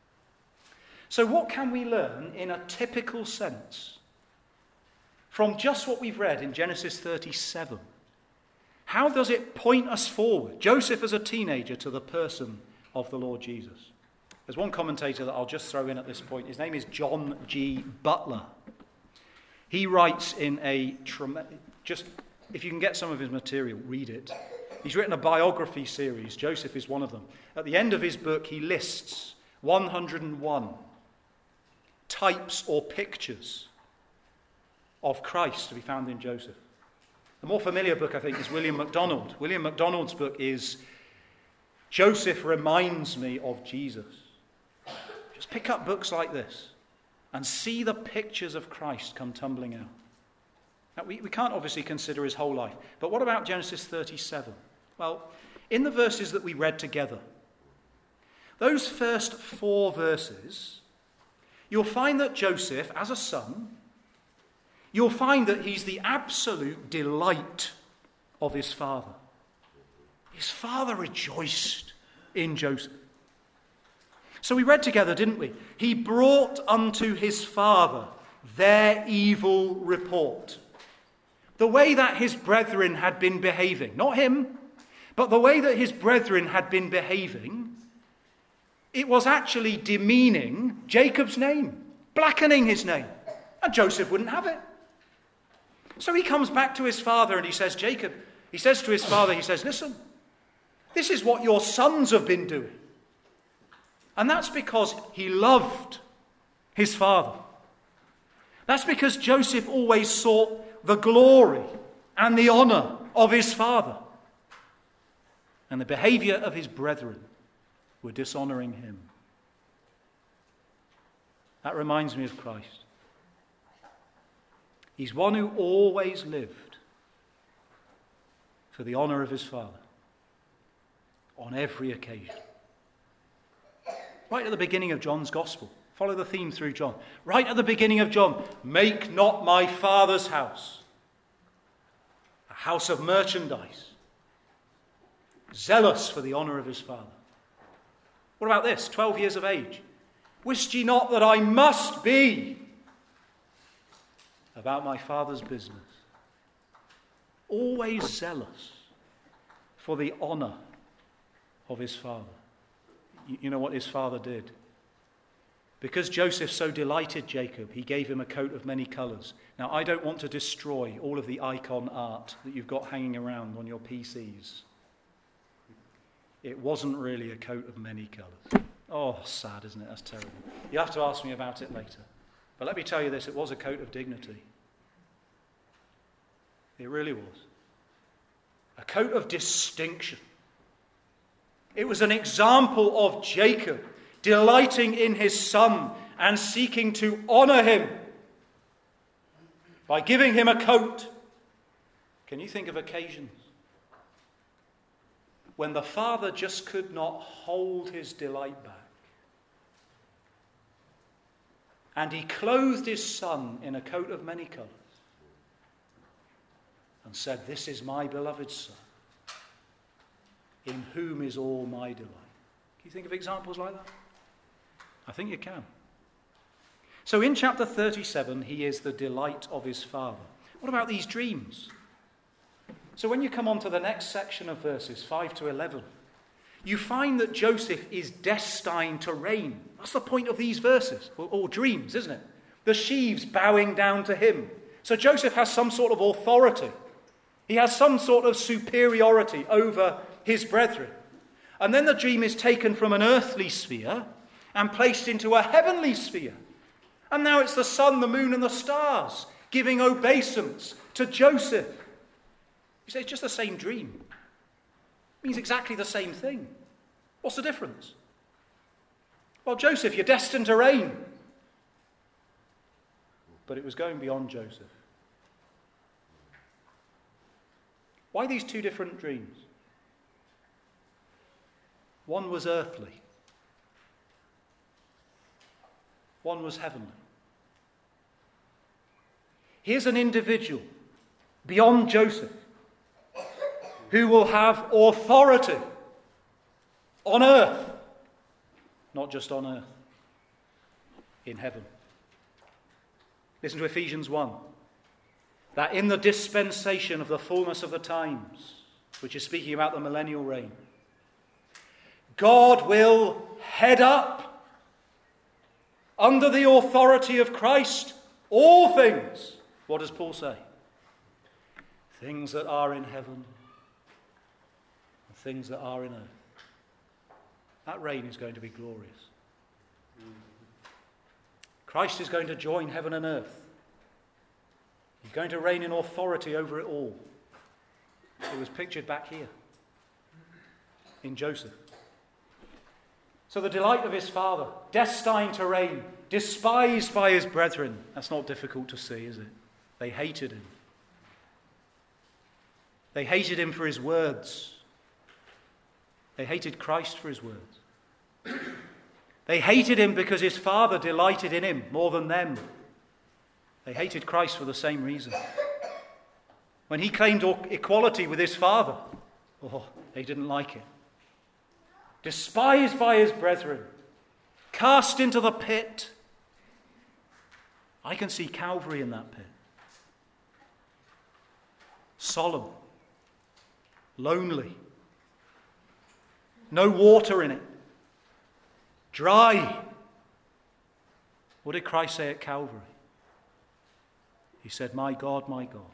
So what can we learn in a typical sense from just what we've read in Genesis thirty-seven? How does it point us forward, Joseph as a teenager, to the person of the Lord Jesus? There's one commentator that I'll just throw in at this point. His name is John G. Butler. He writes in a tremendous, just if you can get some of his material, read it. He's written a biography series. Joseph is one of them. At the end of his book, he lists one hundred one types or pictures of Christ to be found in Joseph. The more familiar book, I think, is William MacDonald. William MacDonald's book is Joseph Reminds Me of Jesus. Just pick up books like this and see the pictures of Christ come tumbling out. Now, we, we can't obviously consider his whole life, but what about Genesis thirty-seven? Well, in the verses that we read together, those first four verses, you'll find that Joseph, as a son, you'll find that he's the absolute delight of his father. His father rejoiced in Joseph. So we read together, didn't we? He brought unto his father their evil report. The way that his brethren had been behaving, not him, but the way that his brethren had been behaving, it was actually demeaning Jacob's name, blackening his name. And Joseph wouldn't have it. So he comes back to his father and he says, Jacob, he says to his father, he says, listen, this is what your sons have been doing. And that's because he loved his father. That's because Joseph always sought the glory and the honor of his father. And the behavior of his brethren were dishonoring him. That reminds me of Christ. He's one who always lived for the honor of his father. on every occasion. Right at the beginning of John's Gospel. Follow the theme through John. Right at the beginning of John. Make not my Father's house a house of merchandise, zealous for the honour of his Father. What about this? Twelve years of age. Wist ye not that I must be about my Father's business? Always zealous for the honour of his Father. You know what his father did? Because Joseph so delighted Jacob, he gave him a coat of many colours. Now, I don't want to destroy all of the icon art that you've got hanging around on your P Cs. It wasn't really a coat of many colours. Oh, sad, isn't it? That's terrible. You have to ask me about it later. But let me tell you this, it was a coat of dignity. It really was. A coat of distinction. It was an example of Jacob delighting in his son and seeking to honour him by giving him a coat. Can you think of occasions when the father just could not hold his delight back? And he clothed his son in a coat of many colours and said, "This is my beloved son, in whom is all my delight." Can you think of examples like that? I think you can. So in chapter thirty-seven, he is the delight of his father. What about these dreams? So when you come on to the next section of verses five to eleven, you find that Joseph is destined to reign. That's the point of these verses, or, or dreams, isn't it? The sheaves bowing down to him. So Joseph has some sort of authority. He has some sort of superiority over his brethren. And then the dream is taken from an earthly sphere and placed into a heavenly sphere. And now it's the sun, the moon, and the stars giving obeisance to Joseph. You say it's just the same dream. It means exactly the same thing. What's the difference? Well, Joseph, you're destined to reign. But it was going beyond Joseph. Why these two different dreams? One was earthly. One was heavenly. Here's an individual beyond Joseph who will have authority on earth, not just on earth, in heaven. Listen to Ephesians one. That in the dispensation of the fullness of the times, which is speaking about the millennial reign, God will head up under the authority of Christ all things. What does Paul say? Things that are in heaven and things that are in earth. That reign is going to be glorious. Christ is going to join heaven and earth. He's going to reign in authority over it all. It was pictured back here in Joseph. So the delight of his father, destined to reign, despised by his brethren. That's not difficult to see, is it? They hated him. They hated him for his words. They hated Christ for his words. They hated him because his father delighted in him more than them. They hated Christ for the same reason. When he claimed equality with his father, oh, they didn't like it. Despised by his brethren, cast into the pit. I can see Calvary in that pit. Solemn, lonely, no water in it, dry. What did Christ say at Calvary? He said, "My God, my God,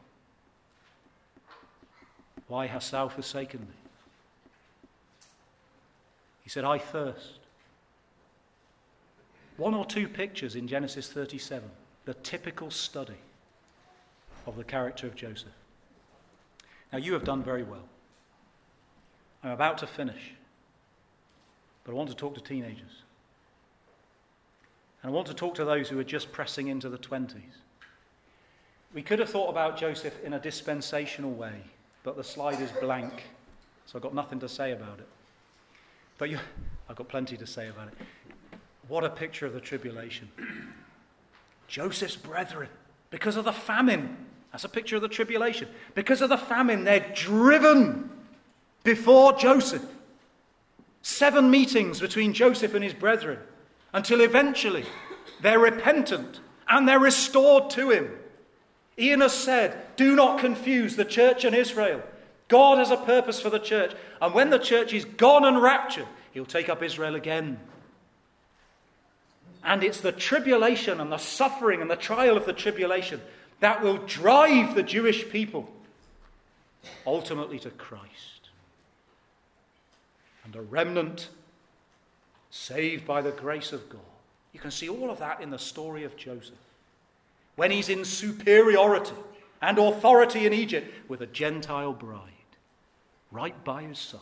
why hast thou forsaken me?" He said, "I thirst." One or two pictures in Genesis thirty-seven, the typical study of the character of Joseph. Now, you have done very well. I'm about to finish, but I want to talk to teenagers. And I want to talk to those who are just pressing into the twenties. We could have thought about Joseph in a dispensational way, but the slide is blank, so I've got nothing to say about it. But you, I've got plenty to say about it. What a picture of the tribulation. Joseph's brethren, because of the famine, that's a picture of the tribulation. Because of the famine, they're driven before Joseph. Seven meetings between Joseph and his brethren, until eventually they're repentant and they're restored to him. Ian has said, do not confuse the church and Israel. God has a purpose for the church. And when the church is gone and raptured, he'll take up Israel again. And it's the tribulation and the suffering and the trial of the tribulation that will drive the Jewish people ultimately to Christ. And a remnant saved by the grace of God. You can see all of that in the story of Joseph. When he's in superiority and authority in Egypt with a Gentile bride right by his side.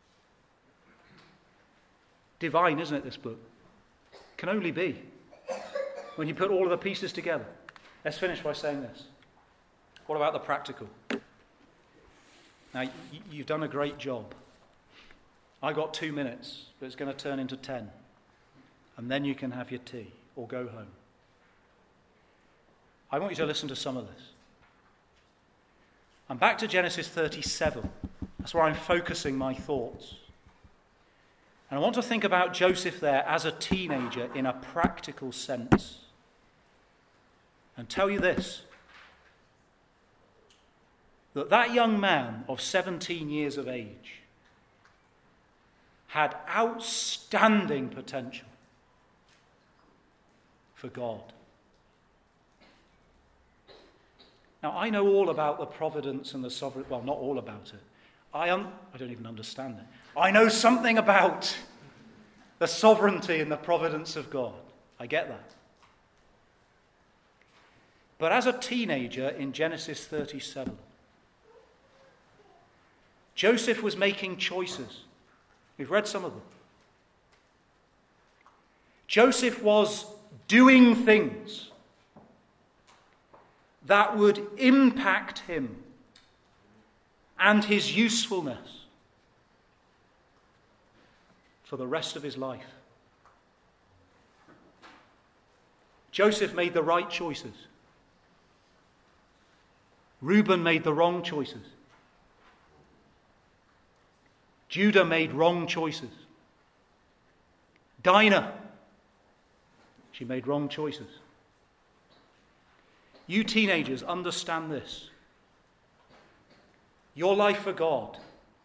Divine, isn't it, this book? Can only be when you put all of the pieces together. Let's finish by saying this. What about the practical? Now, you've done a great job. I got two minutes, but it's going to turn into ten. And then you can have your tea or go home. I want you to listen to some of this. I'm back to Genesis thirty-seven. That's where I'm focusing my thoughts. And I want to think about Joseph there as a teenager in a practical sense. And tell you this, that that young man of seventeen years of age had outstanding potential for God. Now, I know all about the providence and the sovereignty. Well, not all about it. I, un- I don't even understand it. I know something about the sovereignty and the providence of God. I get that. But as a teenager in Genesis thirty-seven, Joseph was making choices. We've read some of them. Joseph was doing things that would impact him and his usefulness for the rest of his life. Joseph made the right choices. Reuben made the wrong choices. Judah made wrong choices. Dinah, she made wrong choices. You teenagers, understand this. Your life for God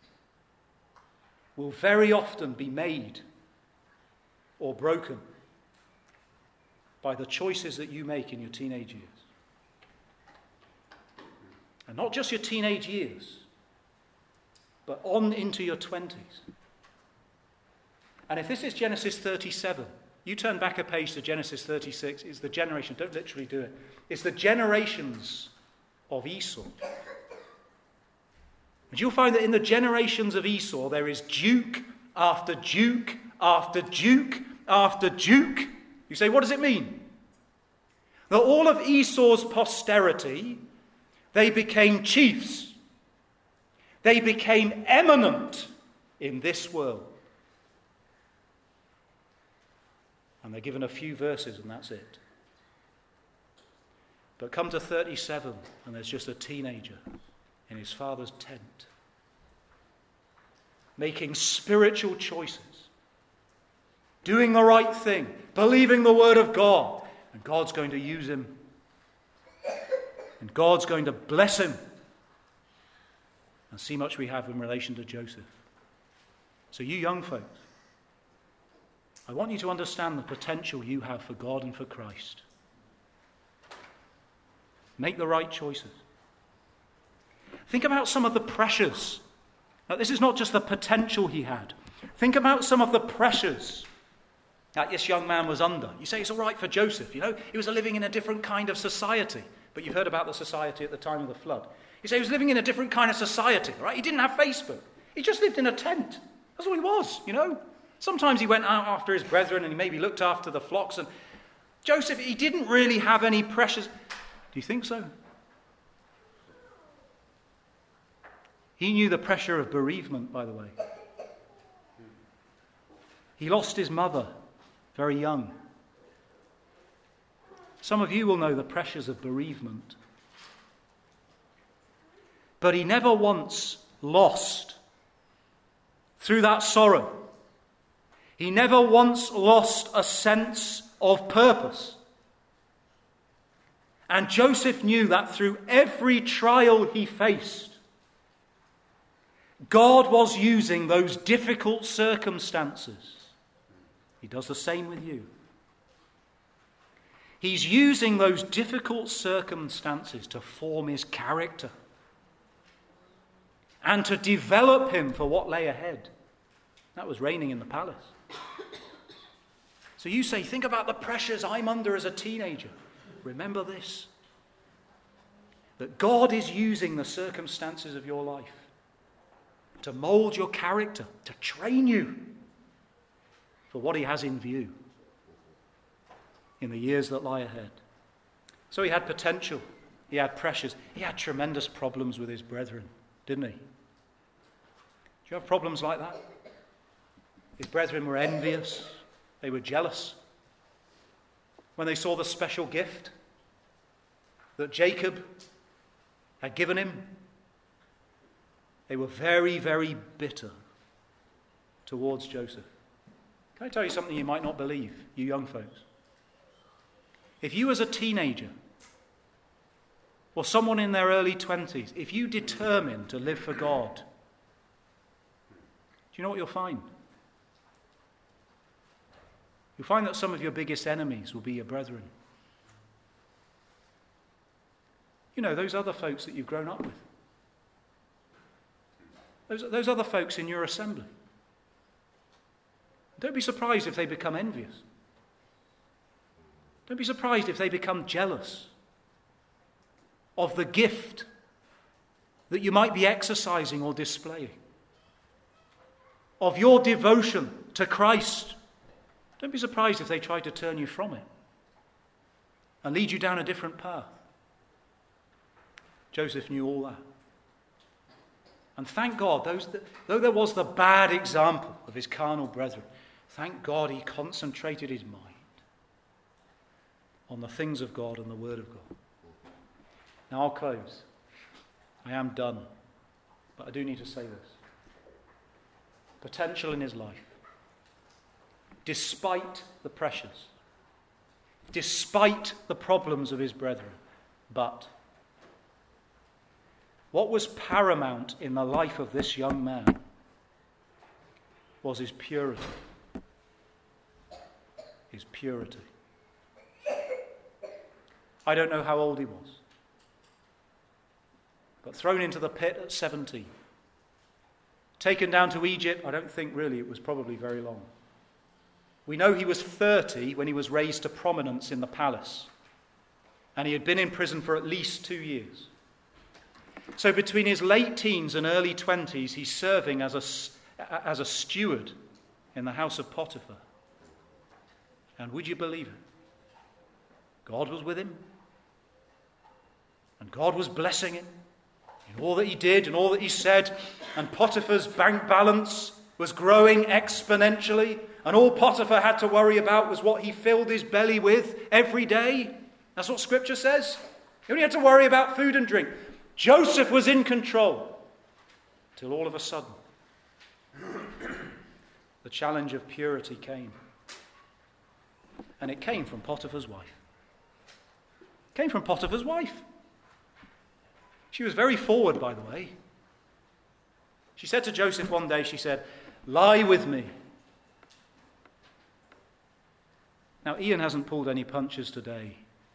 will very often be made or broken by the choices that you make in your teenage years. And not just your teenage years, but on into your twenties. And if this is Genesis thirty-seven, you turn back a page to Genesis thirty-six, it's the generation, don't literally do it, it's the generations of Esau. And you'll find that in the generations of Esau, there is duke after duke after duke after duke. You say, what does it mean? That all of Esau's posterity, they became chiefs. They became eminent in this world. And they're given a few verses and that's it. But come to thirty-seven and there's just a teenager in his father's tent, making spiritual choices, doing the right thing, believing the word of God, and God's going to use him, and God's going to bless him. And see much we have in relation to Joseph. So you young folks, I want you to understand the potential you have for God and for Christ. Make the right choices. Think about some of the pressures. Now, this is not just the potential he had. Think about some of the pressures that this young man was under. You say it's all right for Joseph, you know. He was living in a different kind of society. But you've heard about the society at the time of the flood. You say he was living in a different kind of society, right? He didn't have Facebook. He just lived in a tent. That's all he was, you know. Sometimes he went out after his brethren and he maybe looked after the flocks. And Joseph, he didn't really have any pressures. Do you think so? He knew the pressure of bereavement, by the way. He lost his mother very young. Some of you will know the pressures of bereavement. But he never once lost, through that sorrow, he never once lost a sense of purpose. And Joseph knew that through every trial he faced, God was using those difficult circumstances. He does the same with you. He's using those difficult circumstances to form his character and to develop him for what lay ahead. That was reigning in the palace. So you say, think about the pressures I'm under as a teenager. Remember this, that God is using the circumstances of your life to mold your character, to train you for what he has in view in the years that lie ahead. So he had potential, he had pressures, he had tremendous problems with his brethren, didn't he? Do you have problems like that? His brethren were envious, they were jealous. When they saw the special gift that Jacob had given him, they were very, very bitter towards Joseph. Can I tell you something you might not believe, you young folks? If you as a teenager, or someone in their early twenties, if you determine to live for God, do you know what you'll find? You'll find that some of your biggest enemies will be your brethren. You know, those other folks that you've grown up with. Those, those other folks in your assembly. Don't be surprised if they become envious. Don't be surprised if they become jealous of the gift that you might be exercising or displaying, of your devotion to Christ. Don't be surprised if they try to turn you from it and lead you down a different path. Joseph knew all that. And thank God, those, though there was the bad example of his carnal brethren, thank God he concentrated his mind on the things of God and the Word of God. Now I'll close. I am done. But I do need to say this. Potential in his life. Despite the pressures. Despite the problems of his brethren. But what was paramount in the life of this young man was his purity. His purity. I don't know how old he was. But thrown into the pit at seventeen. Taken down to Egypt, I don't think really it was probably very long. We know he was thirty when he was raised to prominence in the palace. And he had been in prison for at least two years. So between his late teens and early twenties, he's serving as a, as a steward in the house of Potiphar. And would you believe it? God was with him. And God was blessing him in all that he did and all that he said. And Potiphar's bank balance was growing exponentially. And all Potiphar had to worry about was what he filled his belly with every day. That's what Scripture says. He only had to worry about food and drink. Joseph was in control. Till all of a sudden, the challenge of purity came. And it came from Potiphar's wife. It came from Potiphar's wife. She was very forward, by the way. She said to Joseph one day, she said, "Lie with me." Now, Ian hasn't pulled any punches today.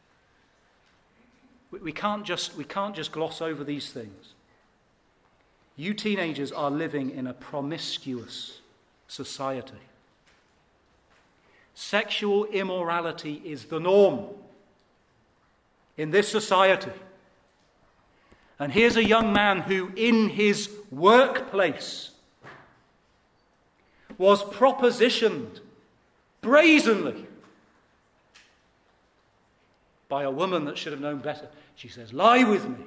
We, we can't just, we can't just gloss over these things. You teenagers are living in a promiscuous society. Sexual immorality is the norm in this society. And here's a young man who, in his workplace, was propositioned brazenly by a woman that should have known better. She says, "Lie with me."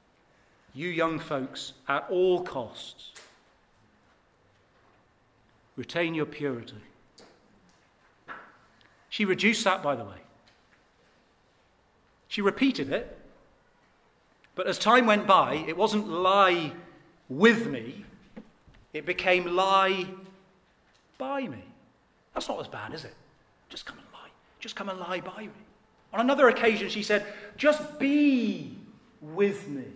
You young folks, at all costs, Retain your purity. She reduced that, by the way. She repeated it. But as time went by, it wasn't lie with me. It became lie by me. That's not as bad, is it? Just come and lie. Just come and lie by me. On another occasion, she said, just be with me.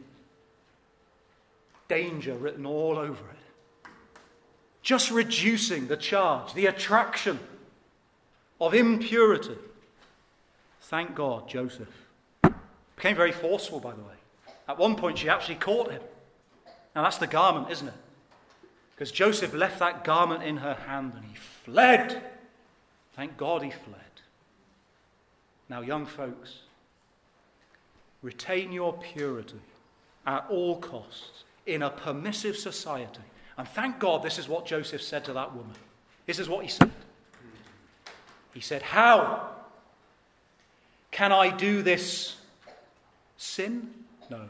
Danger written all over it. Just reducing the charge, the attraction of impurity. Thank God, Joseph became very forceful, by the way. At one point, she actually caught him. Now, that's the garment, isn't it? Because Joseph left that garment in her hand and he fled. Thank God he fled. Now, young folks, retain your purity at all costs in a permissive society. And thank God this is what Joseph said to that woman. This is what he said. He said, how can I do this sin? No.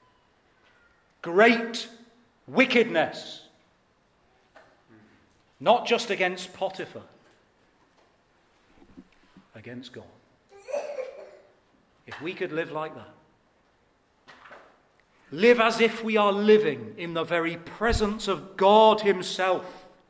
Great wickedness. Not just against Potiphar, against God. If we could live like that, live as if we are living in the very presence of God himself,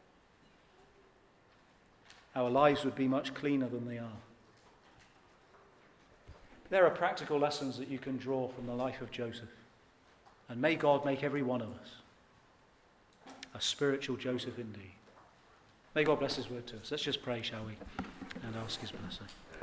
our lives would be much cleaner than they are. There are practical lessons that you can draw from the life of Joseph. And may God make every one of us a spiritual Joseph indeed. May God bless his word to us. Let's just pray, shall we? And ask his blessing.